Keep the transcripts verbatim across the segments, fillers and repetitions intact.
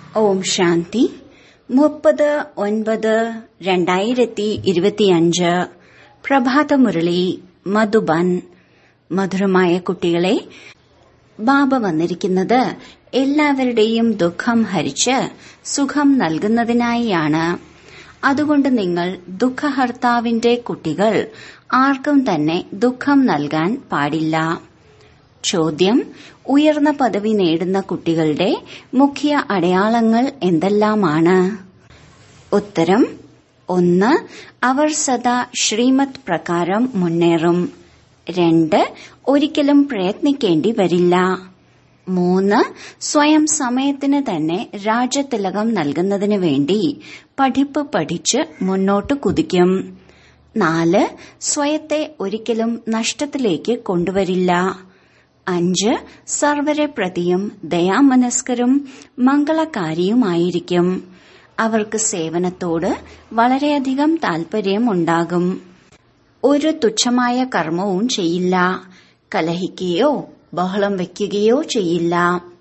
ഓം ശാന്തി. മുപ്പത് ഒൻപത് രണ്ടായിരത്തി ഇരുപത്തിയഞ്ച് പ്രഭാതമുരളി മധുബൻ. മധുരമായ കുട്ടികളെ, ബാബ വന്നിരിക്കുന്നത് എല്ലാവരുടെയും ദുഃഖം ഹരിച്ച് സുഖം നൽകുന്നതിനായാണ്. അതുകൊണ്ട് നിങ്ങൾ ദുഃഖഹർത്താവിന്റെ കുട്ടികൾ ആർക്കും തന്നെ ദുഃഖം നൽകാൻ പാടില്ല. ചോദ്യം: ഉയർന്ന പദവി നേടുന്ന കുട്ടികളുടെ മുഖ്യ അടയാളങ്ങൾ എന്തെല്ലാമാണ്? ഉത്തരം: ഒന്ന്, അവർ സദാ ശ്രീമത് പ്രകാരം മുന്നേറും. രണ്ട്, ഒരിക്കലും പ്രയത്നിക്കേണ്ടി വരില്ല. മൂന്ന്, സ്വയം സമയത്തിന് തന്നെ രാജതിലകം നൽകുന്നതിന് വേണ്ടി പഠിപ്പ് പഠിച്ച് മുന്നോട്ട് കുതിക്കും. നാല്, സ്വയത്തെ ഒരിക്കലും നഷ്ടത്തിലേക്ക് കൊണ്ടുവരില്ല. അഞ്ച്, സർവരെ പ്രതിയും ദയാമനസ്കരും മംഗളകാരിയുമായിരിക്കും. അവർക്ക് സേവനത്തോട് വളരെയധികം താൽപര്യം ഉണ്ടാകും. ഒരു തുച്ഛമായ കർമ്മവും ചെയ്യില്ല. കലഹിക്കുകയോ ബഹളം വയ്ക്കുകയോ ചെയ്യില്ല.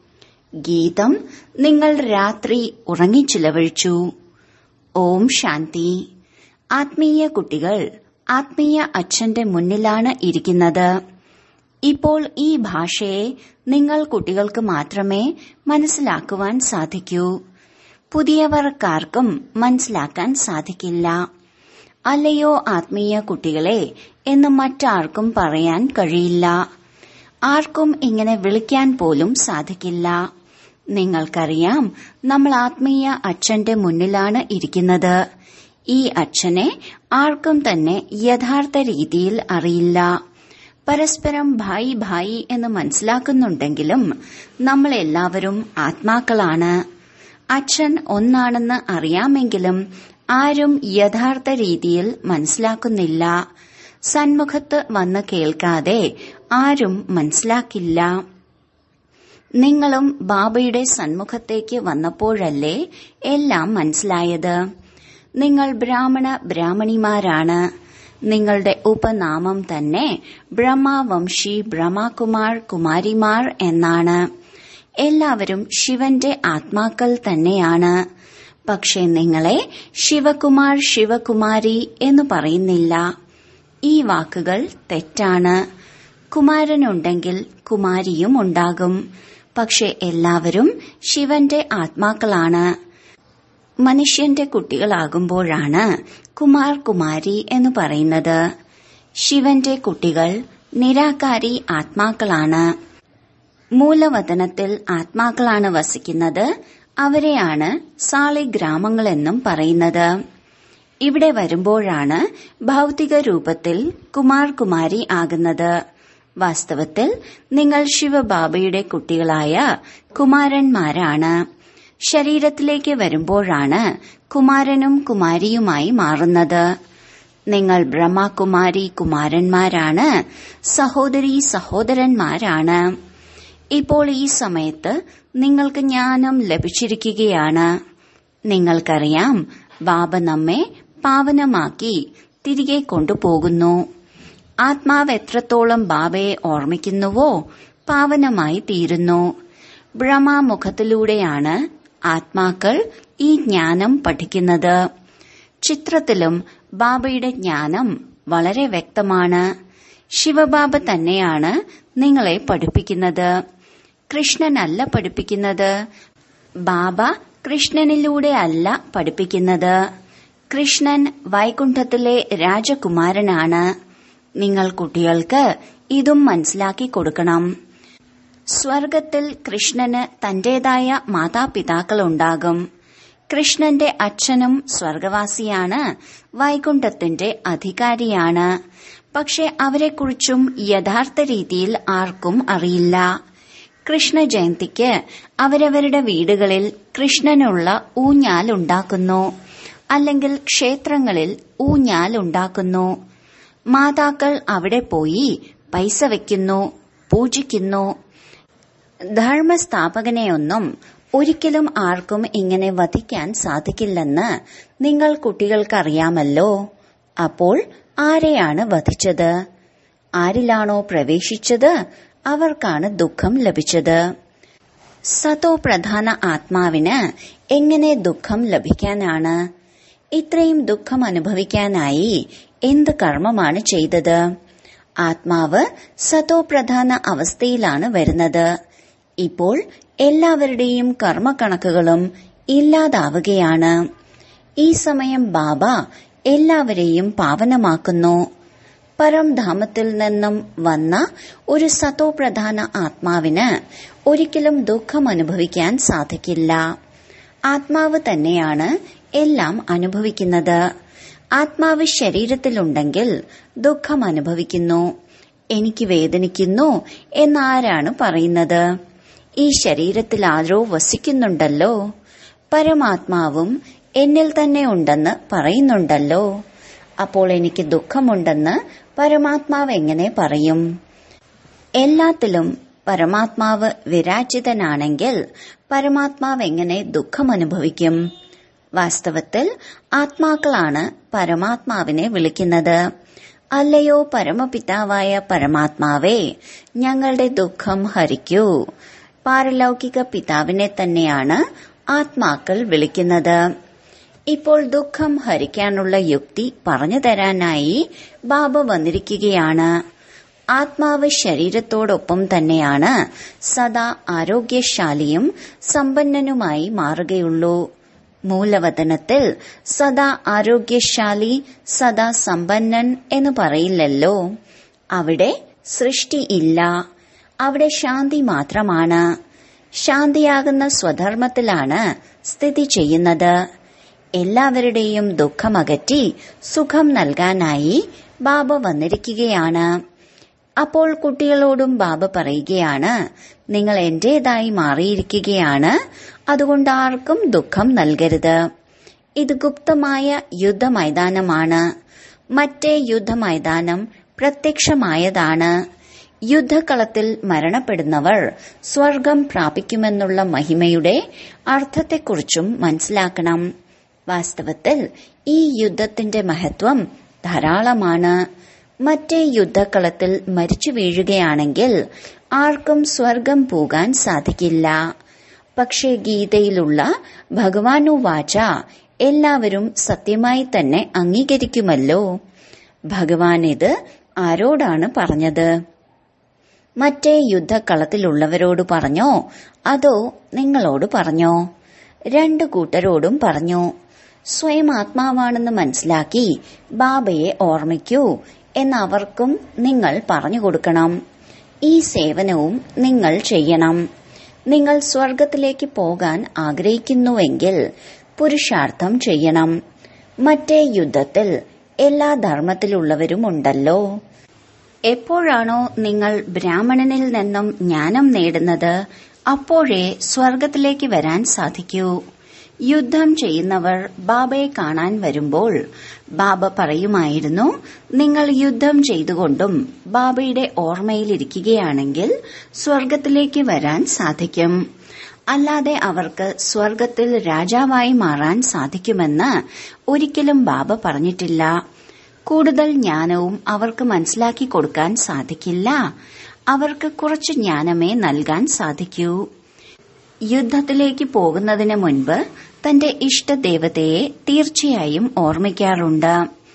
ഗീതം: നിങ്ങൾ രാത്രി ഉറങ്ങിച്ചിലവഴിച്ചു. ഓം ശാന്തി. ആത്മീയ കുട്ടികൾ ആത്മീയ അച്ഛന്റെ മുന്നിലാണ് ഇരിക്കുന്നത്. ഇപ്പോൾ ഈ ഭാഷയെ നിങ്ങൾ കുട്ടികൾക്ക് മാത്രമേ മനസ്സിലാക്കുവാൻ സാധിക്കൂ. പുതിയവർക്കാർക്കും മനസ്സിലാക്കാൻ സാധിക്കില്ല. അല്ലയോ ആത്മീയ കുട്ടികളെ എന്ന് മറ്റാർക്കും പറയാൻ കഴിയില്ല. ആർക്കും ഇങ്ങനെ വിളിക്കാൻ പോലും സാധിക്കില്ല. നിങ്ങൾക്കറിയാം, നമ്മൾ ആത്മീയ അച്ഛന്റെ മുന്നിലാണ് ഇരിക്കുന്നത്. ഈ അച്ഛനെ ആർക്കും തന്നെ യഥാർത്ഥ രീതിയിൽ അറിയില്ല. പരസ്പരം ഭായി ഭായി എന്ന് മനസ്സിലാക്കുന്നുണ്ടെങ്കിലും നമ്മൾ എല്ലാവരും ആത്മാക്കളാണ്. അച്ഛൻ ഒന്നാണെന്ന് അറിയാമെങ്കിലും ആരും യഥാർത്ഥ രീതിയിൽ മനസ്സിലാക്കുന്നില്ല. സന്മുഖത്ത് വന്ന് കേൾക്കാതെ ആരും മനസ്സിലാക്കില്ല. നിങ്ങളും ബാബയുടെ സന്മുഖത്തേക്ക് വന്നപ്പോഴല്ലേ എല്ലാം മനസ്സിലായത്. നിങ്ങൾ ബ്രാഹ്മണ ബ്രാഹ്മണിമാരാണ്. നിങ്ങളുടെ ഉപനാമം തന്നെ ബ്രഹ്മവംശി ബ്രഹ്മകുമാർ കുമാരിമാർ എന്നാണ്. എല്ലാവരും ശിവന്റെ ആത്മാക്കൾ തന്നെയാണ്. പക്ഷെ നിങ്ങളെ ശിവകുമാർ ശിവകുമാരി എന്ന് പറയുന്നില്ല. ഈ വാക്കുകൾ തെറ്റാണ്. കുമാരനുണ്ടെങ്കിൽ കുമാരിയും ഉണ്ടാകും. പക്ഷെ എല്ലാവരും ശിവന്റെ ആത്മാക്കളാണ്. മനുഷ്യന്റെ കുട്ടികളാകുമ്പോഴാണ് കുമാർ കുമാരി എന്ന് പറയുന്നത്. ശിവന്റെ കുട്ടികൾ നിരാകാരി ആത്മാക്കളാണ്. മൂലവതനത്തിൽ ആത്മാക്കളാണ് വസിക്കുന്നത്. അവരെയാണ് സാളിഗ്രാമങ്ങളെന്നും പറയുന്നത്. ഇവിടെ വരുമ്പോഴാണ് ഭൗതിക രൂപത്തിൽ കുമാർ കുമാരി ആകുന്നത്. വാസ്തവത്തിൽ നിങ്ങൾ ശിവബാബയുടെ കുട്ടികളായ കുമാരന്മാരാണ്. ശരീരത്തിലേക്ക് വരുമ്പോഴാണ് കുമാരനും കുമാരിയുമായി മാറുന്നത്. നിങ്ങൾ ബ്രഹ്മകുമാരി കുമാരന്മാരാണ്. സഹോദരി സഹോദരന്മാരാണ്. ഇപ്പോൾ ഈ സമയത്ത് നിങ്ങൾക്ക് ജ്ഞാനം ലഭിച്ചിരിക്കുകയാണ്. നിങ്ങൾക്കറിയാം, ബാബ നമ്മെ പാവനമാക്കി തിരികെ കൊണ്ടുപോകുന്നു. ആത്മാവ് എത്രത്തോളം ബാബയെ ഓർമ്മിക്കുന്നുവോ പാവനമായി തീരുന്നു. ബ്രഹ്മമുഖത്തിലൂടെയാണ് ആത്മാക്കൾ ഈ ജ്ഞാനം പഠിക്കുന്നത്. ചിത്രത്തിലും ബാബയുടെ ജ്ഞാനം വളരെ വ്യക്തമാണ്. ശിവബാബ തന്നെയാണ് നിങ്ങളെ പഠിപ്പിക്കുന്നത്. കൃഷ്ണനല്ല പഠിപ്പിക്കുന്നത്. ബാബ കൃഷ്ണനിലൂടെ അല്ല പഠിപ്പിക്കുന്നത്. കൃഷ്ണൻ വൈകുണ്ഠത്തിലെ രാജകുമാരനാണ്. നിങ്ങൾ കുട്ടികൾക്ക് ഇതും മനസ്സിലാക്കി കൊടുക്കണം. സ്വർഗത്തിൽ കൃഷ്ണന് തന്റേതായ മാതാപിതാക്കളുണ്ടാകും. കൃഷ്ണന്റെ അച്ഛനും സ്വർഗവാസിയാണ്, വൈകുണ്ഠത്തിന്റെ അധികാരിയാണ്. പക്ഷെ അവരെക്കുറിച്ചും യഥാർത്ഥ രീതിയിൽ ആർക്കും അറിയില്ല. കൃഷ്ണ ജയന്തിക്ക് അവരവരുടെ വീടുകളിൽ കൃഷ്ണനുള്ള ഊഞ്ഞാൽ ഉണ്ടാക്കുന്നു, അല്ലെങ്കിൽ ക്ഷേത്രങ്ങളിൽ ഊഞ്ഞാൽ ഉണ്ടാക്കുന്നു. മാതാക്കൾ അവിടെ പോയി പൈസ വയ്ക്കുന്നു, പൂജിക്കുന്നു. ധർമ്മസ്ഥാപകനെയൊന്നും ഒരിക്കലും ആർക്കും ഇങ്ങനെ വധിക്കാൻ സാധിക്കില്ലെന്ന് നിങ്ങൾ കുട്ടികൾക്കറിയാമല്ലോ. അപ്പോൾ ആരെയാണ് വധിച്ചത്? ആരിലാണോ പ്രവേശിച്ചത് അവർക്കാണ് ദുഃഖം ലഭിച്ചത്. സതോ പ്രധാന ആത്മാവിന് എങ്ങനെ ദുഃഖം ലഭിക്കാനാണ്? ഇത്രയും ദുഃഖം അനുഭവിക്കാനായി എന്ത് കർമ്മമാണ് ചെയ്തത്? ആത്മാവ് സതോ പ്രധാന അവസ്ഥയിലാണ് വരുന്നത്. ഇപ്പോൾ എല്ലാവരുടെയും കർമ്മക്കണക്കുകളും ഇല്ലാതാവുകയാണ്. ഈ സമയം ബാബ എല്ലാവരെയും പാവനമാക്കുന്നു. പരംധാമത്തിൽ നിന്നും വന്ന ഒരു സതോ പ്രധാന ആത്മാവിന് ഒരിക്കലും ദുഃഖം അനുഭവിക്കാൻ സാധിക്കില്ല. ആത്മാവ് തന്നെയാണ് എല്ലാം അനുഭവിക്കുന്നത്. ആത്മാവ് ശരീരത്തിലുണ്ടെങ്കിൽ ദുഃഖം അനുഭവിക്കുന്നു. എനിക്ക് വേദനിക്കുന്നു എന്നാരാണ് പറയുന്നത്? ഈ ശരീരത്തിൽ ആരോ വസിക്കുന്നുണ്ടല്ലോ. പരമാത്മാവും എന്നിൽ തന്നെ ഉണ്ടെന്ന് പറയുന്നുണ്ടല്ലോ. അപ്പോൾ എനിക്ക് ദുഃഖമുണ്ടെന്ന് പരമാത്മാവ് എങ്ങനെ പറയും? എല്ലാത്തിലും പരമാത്മാവ് വിരാജിതനാണെങ്കിൽ പരമാത്മാവ് എങ്ങനെ ദുഃഖം അനുഭവിക്കും? വാസ്തവത്തിൽ ആത്മാക്കളാണ് പരമാത്മാവിനെ വിളിക്കുന്നത്. അല്ലയോ പരമപിതാവായ പരമാത്മാവേ, ഞങ്ങളുടെ ദുഃഖം ഹരിക്കൂ. പാരലൗകിക പിതാവിനെ തന്നെയാണ് ആത്മാക്കൾ വിളിക്കുന്നത്. ഇപ്പോൾ ദുഃഖം ഹരിക്കാനുള്ള യുക്തി പറഞ്ഞു തരാനായി ബാബ വന്നിരിക്കുകയാണ്. ആത്മാവ് ശരീരത്തോടൊപ്പം തന്നെയാണ് സദാ ആരോഗ്യശാലിയും സമ്പന്നനുമായി മാറുകയുള്ളൂ. മൂലവതനത്തിൽ സദാ ആരോഗ്യശാലി, സദാ സമ്പന്നൻ എന്ന് പറയില്ലല്ലോ. അവിടെ സൃഷ്ടി ഇല്ല. അവിടെ ശാന്തി മാത്രമാണ്. ശാന്തിയാകുന്ന സ്വധർമ്മത്തിലാണ് സ്ഥിതി ചെയ്യുന്നത്. എല്ലാവരുടെയും ദുഃഖമകറ്റി സുഖം നൽകാനായി ബാബ വന്നിരിക്കുകയാണ്. അപ്പോൾ കുട്ടികളോടും ബാബ പറയുകയാണ്, നിങ്ങൾ എന്റേതായി മാറിയിരിക്കുകയാണ്. അതുകൊണ്ട് ആർക്കും ദുഃഖം നൽകരുത്. ഇത് ഗുപ്തമായ യുദ്ധമൈതാനമാണ്. മറ്റേ യുദ്ധമൈതാനം പ്രത്യക്ഷമായതാണ്. യുദ്ധകളത്തിൽ മരണപ്പെടുന്നവർ സ്വർഗം പ്രാപിക്കുമെന്നുള്ള മഹിമയുടെ അർത്ഥത്തെക്കുറിച്ചും മനസ്സിലാക്കണം. വാസ്തവത്തിൽ ഈ യുദ്ധത്തിന്റെ മഹത്വം ധാരാളമാണ്. മറ്റേ യുദ്ധക്കളത്തിൽ മരിച്ചു വീഴുകയാണെങ്കിൽ ആർക്കും സ്വർഗം പോകാൻ സാധിക്കില്ല. പക്ഷേ ഗീതയിലുള്ള ഭഗവാനു വാച എല്ലാവരും സത്യമായി തന്നെ അംഗീകരിക്കുമല്ലോ. ഭഗവാൻ ഇത് ആരോടാണ് പറഞ്ഞത്? മറ്റേ യുദ്ധക്കളത്തിലുള്ളവരോട് പറഞ്ഞോ അതോ നിങ്ങളോട് പറഞ്ഞോ? രണ്ടു കൂട്ടരോടും പറഞ്ഞു. സ്വയം ആത്മാവാണെന്ന് മനസ്സിലാക്കി ബാബയെ ഓർമ്മിക്കൂ എന്നവർക്കും നിങ്ങൾ പറഞ്ഞു കൊടുക്കണം. ഈ സേവനവും നിങ്ങൾ ചെയ്യണം. നിങ്ങൾ സ്വർഗത്തിലേക്ക് പോകാൻ ആഗ്രഹിക്കുന്നുവെങ്കിൽ പുരുഷാർത്ഥം ചെയ്യണം. മറ്റേ യുദ്ധത്തിൽ എല്ലാ ധർമ്മത്തിലുള്ളവരുമുണ്ടല്ലോ. എപ്പോഴാണോ നിങ്ങൾ ബ്രാഹ്മണനിൽ നിന്നും ജ്ഞാനം നേടുന്നത് അപ്പോഴേ സ്വർഗത്തിലേക്ക് വരാൻ സാധിക്കൂ. യുദ്ധം ചെയ്യുന്നവർ ബാബയെ കാണാൻ വരുമ്പോൾ ബാബ പറയുമായിരുന്നു, നിങ്ങൾ യുദ്ധം ചെയ്തുകൊണ്ടും ബാബയുടെ ഓർമ്മയിലിരിക്കുകയാണെങ്കിൽ സ്വർഗത്തിലേക്ക് വരാൻ സാധിക്കും. അല്ലാതെ അവർക്ക് സ്വർഗത്തിൽ രാജാവായി മാറാൻ സാധിക്കുമെന്ന് ഒരിക്കലും ബാബ പറഞ്ഞിട്ടില്ല. കൂടുതൽ ജ്ഞാനവും അവർക്ക് മനസ്സിലാക്കി കൊടുക്കാൻ സാധിക്കില്ല. അവർക്ക് കുറച്ച് ജ്ഞാനമേ നൽകാൻ സാധിക്കൂ. യുദ്ധത്തിലേക്ക് പോകുന്നതിന് മുൻപ് തന്റെ ഇഷ്ടദേവതയെ തീർച്ചയായും ഓർമ്മിക്കാറുണ്ട്.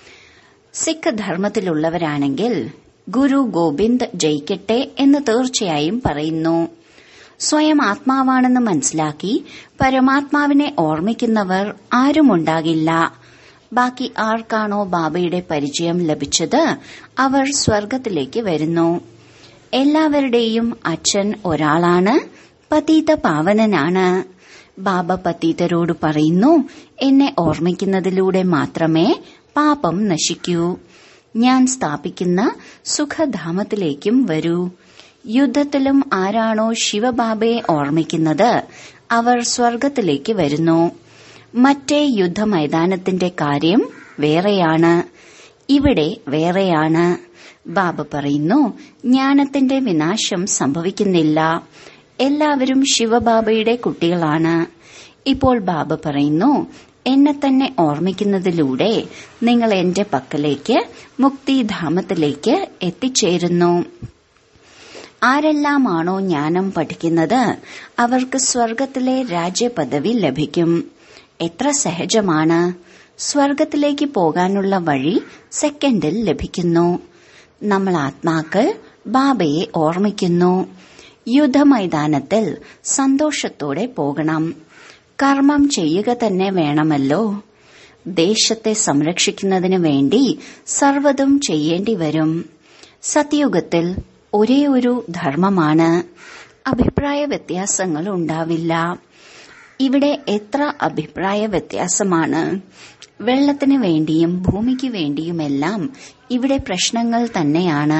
സിഖ് ധർമ്മത്തിലുള്ളവരാണെങ്കിൽ ഗുരു ഗോവിന്ദ് ജയിക്കട്ടെ എന്ന് തീർച്ചയായും പറയുന്നു. സ്വയം ആത്മാവാണെന്ന് മനസ്സിലാക്കി പരമാത്മാവിനെ ഓർമ്മിക്കുന്നവർ ആരുമുണ്ടാകില്ല. ബാക്കി ആർക്കാണോ ബാബയുടെ പരിചയം ലഭിച്ചത് അവർ സ്വർഗത്തിലേക്ക് വരുന്നു. എല്ലാവരുടെയും അച്ഛൻ ഒരാളാണ്, പതീത പാവനനാണ്. ബാബ പതീതരോട് പറയുന്നു, എന്നെ ഓർമ്മിക്കുന്നതിലൂടെ മാത്രമേ പാപം നശിക്കൂ. ഞാൻ സ്ഥാപിക്കുന്ന സുഖധാമത്തിലേക്കും വരൂ. യുദ്ധത്തിലും ആരാണോ ശിവബാബയെ ഓർമ്മിക്കുന്നത് അവർ സ്വർഗത്തിലേക്ക് വരുന്നു. മറ്റേ യുദ്ധമൈതാനത്തിന്റെ കാര്യം വേറെയാണ്, ഇവിടെ വേറെയാണ്. ബാബ പറയുന്നു, ജ്ഞാനത്തിന്റെ വിനാശം സംഭവിക്കുന്നില്ല. എല്ലാവരും ശിവബാബയുടെ കുട്ടികളാണ്. ഇപ്പോൾ ബാബ പറയുന്നു, എന്നെ തന്നെ ഓർമ്മിക്കുന്നതിലൂടെ നിങ്ങൾ എന്റെ പക്കലേക്ക് മുക്തിധാമത്തിലേക്ക് എത്തിച്ചേരുന്നു. ആരെല്ലാമാണോ ജ്ഞാനം പഠിക്കുന്നത് അവർക്ക് സ്വർഗത്തിലെ രാജ്യപദവി ലഭിക്കും. എത്ര സഹജമാണ്! സ്വർഗത്തിലേക്ക് പോകാനുള്ള വഴി സെക്കൻഡിൽ ലഭിക്കുന്നു. നമ്മൾ ആത്മാക്കൾ ബാബയെ ഓർമ്മിക്കുന്നു. യുദ്ധമൈതാനത്തിൽ സന്തോഷത്തോടെ പോകണം. കർമ്മം ചെയ്യുക തന്നെ വേണമല്ലോ. ദേശത്തെ സംരക്ഷിക്കുന്നതിനു വേണ്ടി സർവ്വതും ചെയ്യേണ്ടി വരും. സത്യയുഗത്തിൽ ഒരേ ഒരു ധർമ്മമാണ്. അഭിപ്രായ വ്യത്യാസങ്ങൾ ഉണ്ടാവില്ല. ഇവിടെ എത്ര അഭിപ്രായ വ്യത്യാസമാണ്! വെള്ളത്തിന് വേണ്ടിയും ഭൂമിക്ക് വേണ്ടിയുമെല്ലാം ഇവിടെ പ്രശ്നങ്ങൾ തന്നെയാണ്.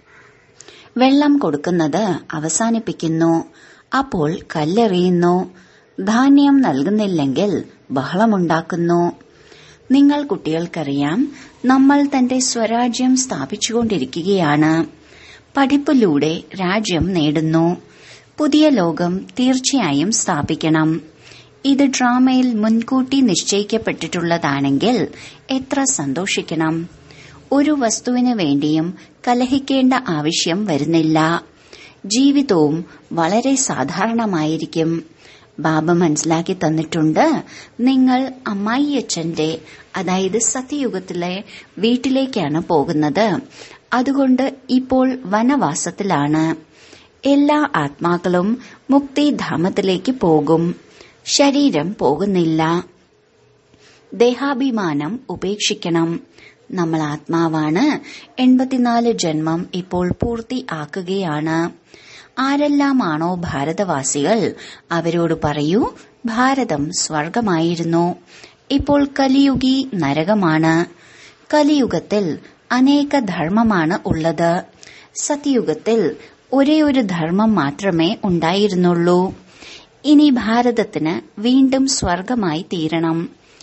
വെള്ളം കൊടുക്കുന്നത് അവസാനിപ്പിക്കുന്നു, അപ്പോൾ കല്ലെറിയുന്നു. ധാന്യം നൽകുന്നില്ലെങ്കിൽ ബഹളമുണ്ടാക്കുന്നു. നിങ്ങൾ കുട്ടികൾക്കറിയാം, നമ്മൾ തന്റെ സ്വരാജ്യം സ്ഥാപിച്ചുകൊണ്ടിരിക്കുകയാണ്. പഠിപ്പിലൂടെ രാജ്യം നേടുന്നു. പുതിയ ലോകം തീർച്ചയായും സ്ഥാപിക്കണം. ഇത് ഡ്രാമയിൽ മുൻകൂട്ടി നിശ്ചയിക്കപ്പെട്ടിട്ടുള്ളതാണെങ്കിൽ എത്ര സന്തോഷിക്കണം! ഒരു വസ്തുവിന് വേണ്ടിയും കലഹിക്കേണ്ട ആവശ്യം വരുന്നില്ല. ജീവിതവും വളരെ സാധാരണമായിരിക്കും. ബാബ മനസ്സിലാക്കി തന്നിട്ടുണ്ട്, നിങ്ങൾ അമ്മായിയച്ഛന്റെ അതായത് സത്യയുഗത്തിലെ വീട്ടിലേക്കാണ് പോകുന്നത്. അതുകൊണ്ട് ഇപ്പോൾ വനവാസത്തിലാണ്. എല്ലാ ആത്മാക്കളും മുക്തിധാമത്തിലേക്ക് പോകും. ശരീരം പോകുന്നില്ല. ദേഹാഭിമാനം ഉപേക്ഷിക്കണം. നമ്മൾ ആത്മാവാണ്. എൺപത്തിനാല് ജന്മം ഇപ്പോൾ പൂർത്തിയാക്കുകയാണ്. ആരെല്ലാമാണോ ഭാരതവാസികൾ അവരോട് പറയൂ, ഭാരതം സ്വർഗമായിരുന്നു. ഇപ്പോൾ കലിയുഗി നരകമാണ്. കലിയുഗത്തിൽ അനേക ധർമ്മമാണ് ഉള്ളത്. സത്യയുഗത്തിൽ ഒരേ ഒരു ധർമ്മം മാത്രമേ ഉണ്ടായിരുന്നുള്ളൂ. ഇനി ഭാരതത്തിന് വീണ്ടും സ്വർഗമായി തീരണം.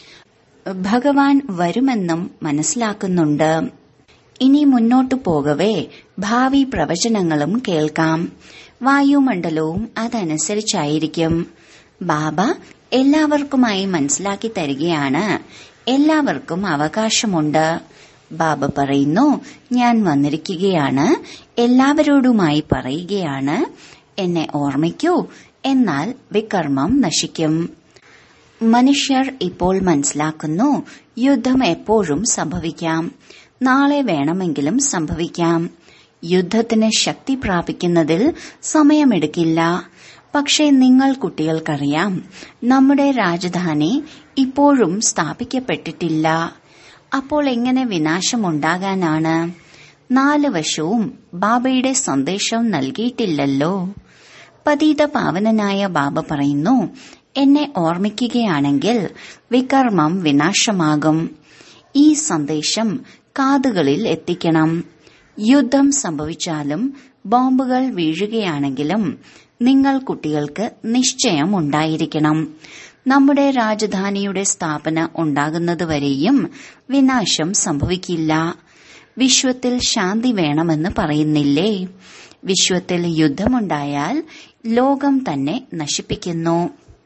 ഭഗവാൻ വരുമെന്നും മനസ്സിലാക്കുന്നുണ്ട്. ഇനി മുന്നോട്ടു പോകവേ ഭാവി പ്രവചനങ്ങളും കേൾക്കാം. വായുമണ്ഡലവും അതനുസരിച്ചായിരിക്കും. ബാബ എല്ലാവർക്കുമായി മനസ്സിലാക്കി തരികയാണ്. എല്ലാവർക്കും അവകാശമുണ്ട്. ബാബ പറയുന്നു, ഞാൻ വന്നിരിക്കുകയാണ്. എല്ലാവരോടുമായി പറയുകയാണ്, എന്നെ ഓർമ്മിക്കൂ, എന്നാൽ വികർമ്മം നശിക്കും. മനുഷ്യർ ഇപ്പോൾ മനസ്സിലാക്കുന്നു, യുദ്ധം എപ്പോഴും സംഭവിക്കാം. നാളെ വേണമെങ്കിലും സംഭവിക്കാം. യുദ്ധത്തിന് ശക്തി പ്രാപിക്കുന്നതിൽ സമയമെടുക്കില്ല. പക്ഷേ നിങ്ങൾ കുട്ടികൾക്കറിയാം, നമ്മുടെ രാജധാനി ഇപ്പോഴും സ്ഥാപിക്കപ്പെട്ടിട്ടില്ല. അപ്പോൾ എങ്ങനെ വിനാശമുണ്ടാകാനാണ്? നാല് വശവും ബാബയുടെ സന്ദേശം നൽകിയിട്ടില്ലല്ലോ. പതിത പാവനനായ ബാബ പറയുന്നു, എന്നെ ഓർമ്മിക്കുകയാണെങ്കിൽ വികർമ്മം വിനാശമാകും. ഈ സന്ദേശം കാതുകളിൽ എത്തിക്കണം. യുദ്ധം സംഭവിച്ചാലും ബോംബുകൾ വീഴുകയാണെങ്കിലും നിങ്ങൾ കുട്ടികൾക്ക് നിശ്ചയം ഉണ്ടായിരിക്കണം. നമ്മുടെ രാജധാനിയുടെ സ്ഥാപന ഉണ്ടാകുന്നതുവരെയും വിനാശം സംഭവിക്കില്ല. വിശ്വത്തിൽ ശാന്തി വേണമെന്ന് പറയുന്നില്ലേ? വിശ്വത്തിൽ യുദ്ധമുണ്ടായാൽ ലോകം തന്നെ നശിപ്പിക്കുന്നു.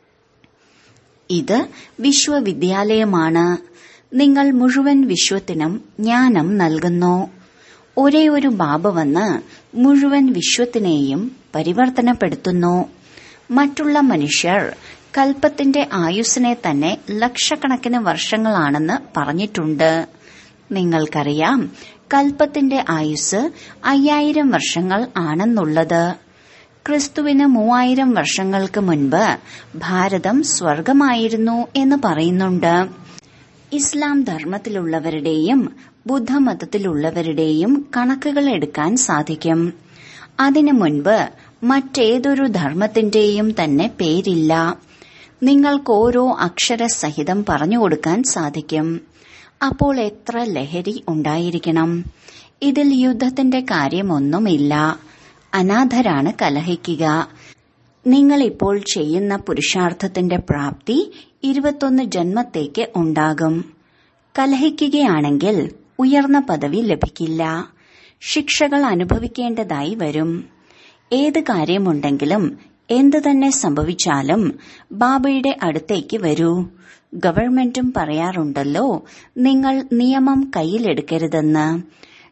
ഇത് വിശ്വവിദ്യാലയമാണ്. നിങ്ങൾ മുഴുവൻ വിശ്വത്തിനും ജ്ഞാനം നൽകുന്നു. ഒരേ ഒരു ബാബ വന്ന് മുഴുവൻ വിശ്വത്തിനെയും പരിവർത്തനപ്പെടുത്തുന്നു. മറ്റുള്ള മനുഷ്യർ കൽപ്പത്തിന്റെ ആയുസ്സിനെ തന്നെ ലക്ഷക്കണക്കിന് വർഷങ്ങളാണെന്ന് പറഞ്ഞിട്ടുണ്ട്. നിങ്ങൾക്കറിയാം, കൽപ്പത്തിന്റെ ആയുസ് അയ്യായിരം വർഷങ്ങൾ ആണെന്നുള്ളത്. ക്രിസ്തുവിന് മൂവായിരം വർഷങ്ങൾക്ക് മുൻപ് ഭാരതം സ്വർഗമായിരുന്നു എന്ന് പറയുന്നുണ്ട്. ഇസ്ലാം ധർമ്മത്തിലുള്ളവരുടെയും ബുദ്ധമതത്തിലുള്ളവരുടെയും കണക്കുകൾ എടുക്കാൻ സാധിക്കും. അതിനു മുൻപ് മറ്റേതൊരു ധർമ്മത്തിന്റെയും തന്നെ പേരില്ല. നിങ്ങൾക്ക് ഓരോ അക്ഷരസഹിതം പറഞ്ഞുകൊടുക്കാൻ സാധിക്കും. അപ്പോൾ എത്ര ലഹരി ഉണ്ടായിരിക്കണം! ഇതിൽ യുദ്ധത്തിന്റെ കാര്യമൊന്നുമില്ല. അനാഥരാണ് കലഹിക്കുക. നിങ്ങളിപ്പോൾ ചെയ്യുന്ന പുരുഷാർത്ഥത്തിന്റെ പ്രാപ്തി ഇരുപത്തൊന്ന് ജന്മത്തേക്ക് ഉണ്ടാകും. കലഹിക്കുകയാണെങ്കിൽ ഉയർന്ന പദവി ലഭിക്കില്ല. ശിക്ഷകൾ അനുഭവിക്കേണ്ടതായി വരും. ഏത് കാര്യമുണ്ടെങ്കിലും എന്തു തന്നെ സംഭവിച്ചാലും ബാബയുടെ അടുത്തേക്ക് വരൂ. ഗവൺമെന്റും പറയാറുണ്ടല്ലോ, നിങ്ങൾ നിയമം കയ്യിലെടുക്കരുതെന്ന്.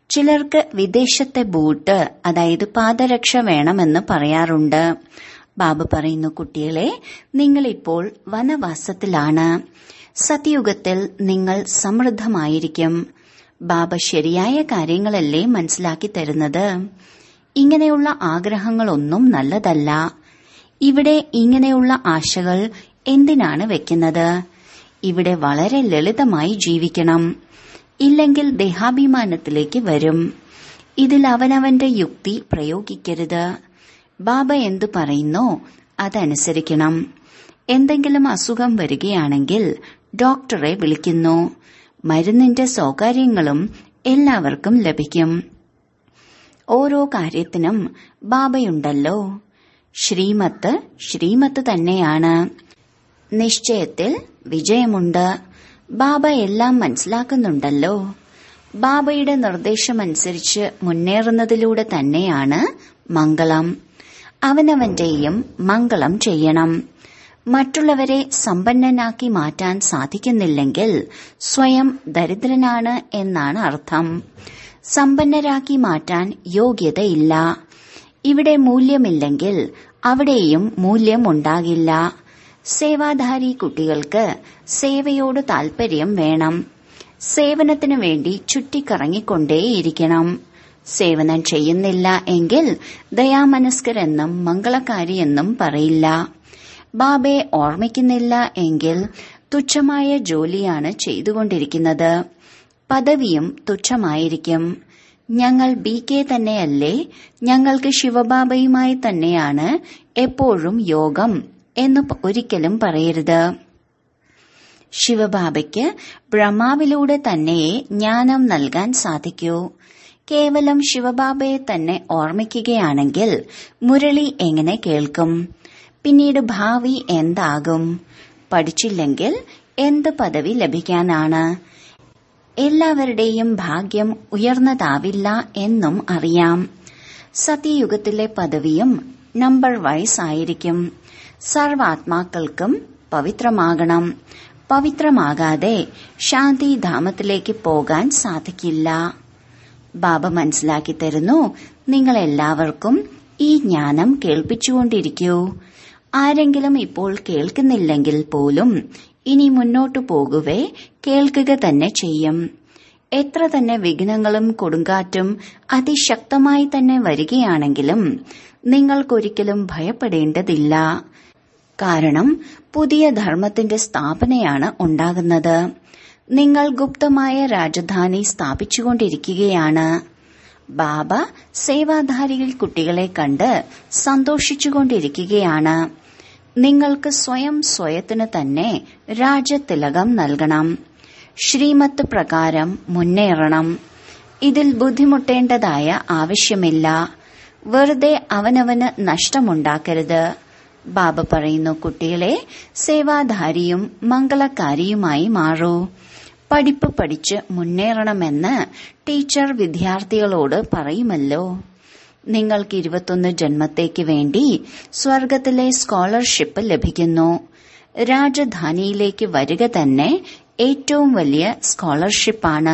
ചിലർക്ക് വിദേശത്തെ ബൂട്ട്, അതായത് പാദരക്ഷ വേണമെന്ന് പറയാറുണ്ട്. ബാബ പറയുന്നു, കുട്ടികളെ, നിങ്ങളിപ്പോൾ വനവാസത്തിലാണ്. സത്യയുഗത്തിൽ നിങ്ങൾ സമൃദ്ധമായിരിക്കും. ബാബ ശരിയായ കാര്യങ്ങളല്ലേ മനസ്സിലാക്കി തരുന്നത്. ഇങ്ങനെയുള്ള ആഗ്രഹങ്ങളൊന്നും നല്ലതല്ല. ഇവിടെ ഇങ്ങനെയുള്ള ആശകൾ എന്തിനാണ് വെക്കുന്നത്? ഇവിടെ വളരെ ലളിതമായി ജീവിക്കണം. ഇല്ലെങ്കിൽ ദേഹാഭിമാനത്തിലേക്ക് വരും. ഇതിൽ അവനവന്റെ യുക്തി പ്രയോഗിക്കരുത്. ബാബ എന്തു പറയുന്നോ അതനുസരിക്കണം. എന്തെങ്കിലും അസുഖം വരികയാണെങ്കിൽ ഡോക്ടറെ വിളിക്കുന്നു. മരുന്നിന്റെ സൗകര്യങ്ങളും എല്ലാവർക്കും ലഭിക്കും. ഓരോ കാര്യത്തിനും ബാബയുണ്ടല്ലോ. ശ്രീമത്ത് ശ്രീമത്ത് തന്നെയാണ്. നിശ്ചയത്തിൽ വിജയമുണ്ട്. ബാബ എല്ലാം മനസ്സിലാക്കുന്നുണ്ടല്ലോ. ബാബയുടെ നിർദ്ദേശമനുസരിച്ച് മുന്നേറുന്നതിലൂടെ തന്നെയാണ് മംഗളം. അവനവന്റെയും മംഗളം ചെയ്യണം. മറ്റുള്ളവരെ സമ്പന്നനാക്കി മാറ്റാൻ സാധിക്കുന്നില്ലെങ്കിൽ സ്വയം ദരിദ്രനാണ് എന്നാണ് അർത്ഥം. സമ്പന്നരാക്കി മാറ്റാൻ യോഗ്യതയില്ല. ഇവിടെ മൂല്യമില്ലെങ്കിൽ അവിടെയും മൂല്യമുണ്ടാകില്ല. സേവാധാരി കുട്ടികൾക്ക് സേവയോട് താൽപര്യം വേണം. സേവനത്തിനു വേണ്ടി ചുറ്റിക്കറങ്ങിക്കൊണ്ടേയിരിക്കണം. സേവനം ചെയ്യുന്നില്ല എങ്കിൽ ദയാമനസ്കരെന്നും മംഗളകാരിയെന്നും പറയില്ല. ബാബയെ ഓർമ്മിക്കുന്നില്ല എങ്കിൽ തുച്ഛമായ ജോലിയാണ് ചെയ്തുകൊണ്ടിരിക്കുന്നത്. പദവിയും തുച്ഛമായിരിക്കും. ഞങ്ങൾ ബി കെ തന്നെയല്ലേ, ഞങ്ങൾക്ക് ശിവബാബയുമായി തന്നെയാണ് എപ്പോഴും യോഗം എന്ന് ഒരിക്കലും പറയരുത്. ശിവബാബയ്ക്ക് ബ്രഹ്മാവിലൂടെ തന്നെയേ ജ്ഞാനം നൽകാൻ സാധിക്കൂ. കേവലം ശിവബാബയെ തന്നെ ഓർമ്മിക്കുകയാണെങ്കിൽ മുരളി എങ്ങനെ കേൾക്കും? പിന്നീട് ഭാവി എന്താകും? പഠിച്ചില്ലെങ്കിൽ എന്ത് പദവി ലഭിക്കാനാണ്? എല്ലാവരുടെയും ഭാഗ്യം ഉയർന്നതാവില്ല എന്നും അറിയാം. സത്യയുഗത്തിലെ പദവിയും നമ്പർ വൈസ് ആയിരിക്കും. സർവാത്മാക്കൾക്കും പവിത്രമാകണം. പവിത്രമാകാതെ ശാന്തിധാമത്തിലേക്ക് പോകാൻ സാധിക്കില്ല. ബാബ മനസ്സിലാക്കി തരുന്നു, നിങ്ങൾ എല്ലാവർക്കും ഈ ജ്ഞാനം കേൾപ്പിച്ചുകൊണ്ടിരിക്കൂ. ആരെങ്കിലും ഇപ്പോൾ കേൾക്കുന്നില്ലെങ്കിൽ പോലും ഇനി മുന്നോട്ടു പോകുവേ കേൾക്കുക തന്നെ ചെയ്യും. എത്ര തന്നെ വിഘ്നങ്ങളും കൊടുങ്കാറ്റും അതിശക്തമായി തന്നെ വരികയാണെങ്കിലും നിങ്ങൾക്കൊരിക്കലും ഭയപ്പെടേണ്ടതില്ല. കാരണം പുതിയ ധർമ്മത്തിന്റെ സ്ഥാപനയാണ് ഉണ്ടാകുന്നത്. നിങ്ങൾ ഗുപ്തമായ രാജധാനി സ്ഥാപിച്ചുകൊണ്ടിരിക്കുകയാണ്. ബാബ സേവാധാരികൾ കുട്ടികളെ കണ്ട് സന്തോഷിച്ചുകൊണ്ടിരിക്കുകയാണ്. നിങ്ങൾക്ക് സ്വയം സ്വയത്തിന് തന്നെ രാജതിലകം നൽകണം. ശ്രീമത്ത് പ്രകാരം മുന്നേറണം. ഇതിൽ ബുദ്ധിമുട്ടേണ്ടതായ ആവശ്യമില്ല. വെറുതെ അവനവന് നഷ്ടമുണ്ടാക്കരുത്. ബാബ പറയുന്നു, കുട്ടികളെ, സേവാധാരിയും മംഗളകാരിയുമായി മാറൂ. പഠിപ്പ് പഠിച്ച് മുന്നേറണമെന്ന് ടീച്ചർ വിദ്യാർത്ഥികളോട് പറയുമല്ലോ. നിങ്ങൾക്ക് ഇരുപത്തൊന്ന് ജന്മത്തേക്ക് വേണ്ടി സ്വർഗത്തിലെ സ്കോളർഷിപ്പ് ലഭിക്കുന്നു. രാജധാനിയിലേക്ക് വരിക തന്നെ ഏറ്റവും വലിയ സ്കോളർഷിപ്പാണ്.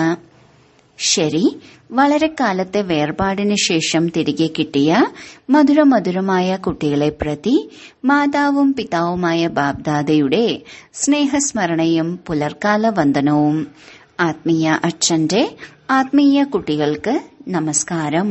ശരി, വളരെ കാലത്തെ വേർപാടിന് ശേഷം തിരികെ കിട്ടിയ മധുരമധുരമായ കുട്ടികളെ പ്രതി മാതാവും പിതാവുമായ ബാബ്ദാദയുടെ സ്നേഹസ്മരണയും പുലർക്കാല വന്ദനവും. ആത്മീയ അച്ഛന്റെ ആത്മീയ കുട്ടികൾക്ക് നമസ്കാരം.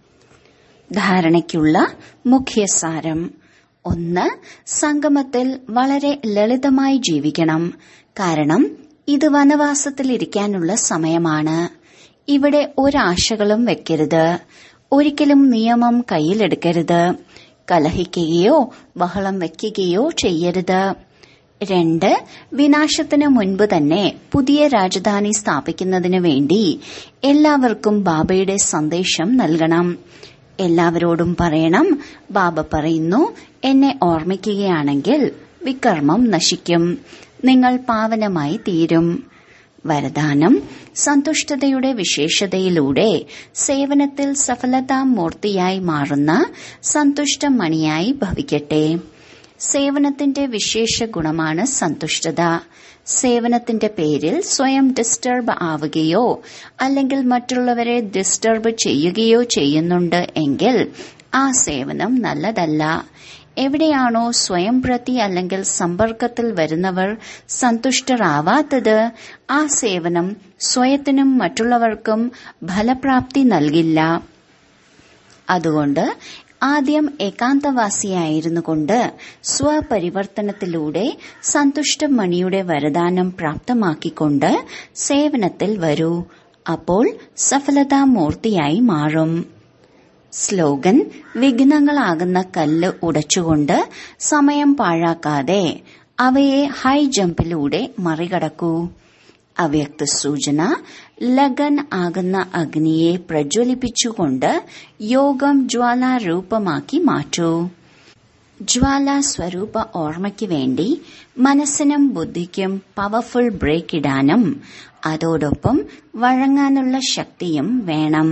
ധാരണയ്ക്കുള്ള മുഖ്യസാരം: ഒന്ന്, സംഗമത്തിൽ വളരെ ലളിതമായി ജീവിക്കണം. കാരണം ഇത് വനവാസത്തിലിരിക്കാനുള്ള സമയമാണ്. ഇവിടെ ഒരാശകളും വെക്കരുത്. ഒരിക്കലും നിയമം കയ്യിലെടുക്കരുത്. കലഹിക്കുകയോ ബഹളം വയ്ക്കുകയോ ചെയ്യരുത്. രണ്ട്, വിനാശത്തിന് മുൻപ് തന്നെ പുതിയ രാജധാനി സ്ഥാപിക്കുന്നതിനു വേണ്ടി എല്ലാവർക്കും ബാബയുടെ സന്ദേശം നൽകണം. എല്ലാവരോടും പറയണം, ബാബ പറയുന്നു, എന്നെ ഓർമ്മിക്കുകയാണെങ്കിൽ വികർമ്മം നശിക്കും, നിങ്ങൾ പാവനമായി തീരും. വരദാനം: സന്തുഷ്ടതയുടെ വിശേഷതയിലൂടെ സേവനത്തിൽ സഫലതാമൂർത്തിയായി മാറുന്ന സന്തുഷ്ടമണിയായി ഭവിക്കട്ടെ. സേവനത്തിന്റെ വിശേഷ ഗുണമാണ് സന്തുഷ്ടത. സേവനത്തിന്റെ പേരിൽ സ്വയം ഡിസ്റ്റർബ് ആവുകയോ അല്ലെങ്കിൽ മറ്റുള്ളവരെ ഡിസ്റ്റർബ് ചെയ്യുകയോ ചെയ്യുന്നുണ്ട് എങ്കിൽ ആ സേവനം നല്ലതല്ല. എവിടെയാണോ സ്വയം പ്രതി അല്ലെങ്കിൽ സമ്പർക്കത്തിൽ വരുന്നവർ സന്തുഷ്ടരാവാത്തത്, ആ സേവനം സ്വയത്തിനും മറ്റുള്ളവർക്കും ഫലപ്രാപ്തി നൽകില്ല. അതുകൊണ്ട് ആദ്യം ഏകാന്തവാസിയായിരുന്നു കൊണ്ട് സ്വപരിവർത്തനത്തിലൂടെ സന്തുഷ്ടമണിയുടെ വരദാനം പ്രാപ്തമാക്കിക്കൊണ്ട് സേവനത്തിൽ വരൂ. അപ്പോൾ സഫലതാമൂർത്തിയായി മാറും. സ്ലോഗൻ: വിഘ്നങ്ങളാകുന്ന കല്ല് ഉടച്ചുകൊണ്ട് സമയം പാഴാക്കാതെ അവയെ ഹൈ ജമ്പിലൂടെ മറികടക്കൂ. അവ്യക്ത സൂചന: ലഗൻ ആകുന്ന അഗ്നിയെ പ്രജ്വലിപ്പിച്ചുകൊണ്ട് യോഗം ജ്വാലാരൂപമാക്കി മാറ്റൂ. ജ്വാല സ്വരൂപ ഓർമ്മയ്ക്ക് വേണ്ടി മനസ്സിനും ബുദ്ധിക്കും പവർഫുൾ ബ്രേക്ക് ഇടാനും അതോടൊപ്പം വഴങ്ങാനുള്ള ശക്തിയും വേണം.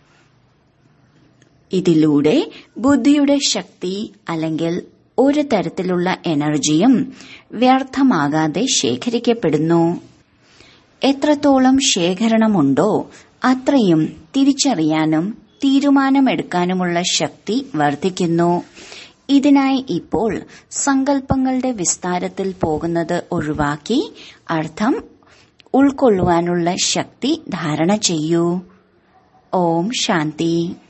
ഇതിലൂടെ ബുദ്ധിയുടെ ശക്തി അല്ലെങ്കിൽ ഒരു തരത്തിലുള്ള എനർജിയും വ്യർത്ഥമാകാതെ ശേഖരിക്കപ്പെടുന്നു. എത്രത്തോളം ശേഖരണമുണ്ടോ അത്രയും തിരിച്ചറിയാനും തീരുമാനമെടുക്കാനുമുള്ള ശക്തി വർദ്ധിക്കുന്നു. ഇതിനായി ഇപ്പോൾ സങ്കല്പങ്ങളുടെ വിസ്താരത്തിൽ പോകുന്നത് ഒഴിവാക്കി അർത്ഥം ഉൾക്കൊള്ളുവാനുള്ള ശക്തി ധാരണ ചെയ്യൂ. ഓം ശാന്തി.